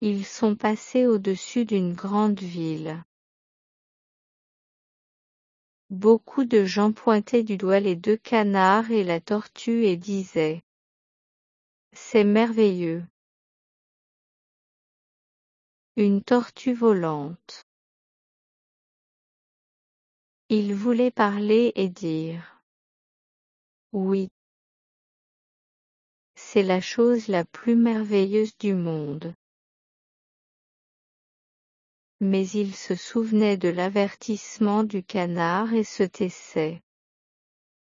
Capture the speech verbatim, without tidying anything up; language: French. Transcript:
Ils sont passés au-dessus d'une grande ville. Beaucoup de gens pointaient du doigt les deux canards et la tortue et disaient: C'est merveilleux. Une tortue volante. Ils voulaient parler et dire: Oui. C'est la chose la plus merveilleuse du monde. Mais ils se souvenaient de l'avertissement du canard et se taissaient.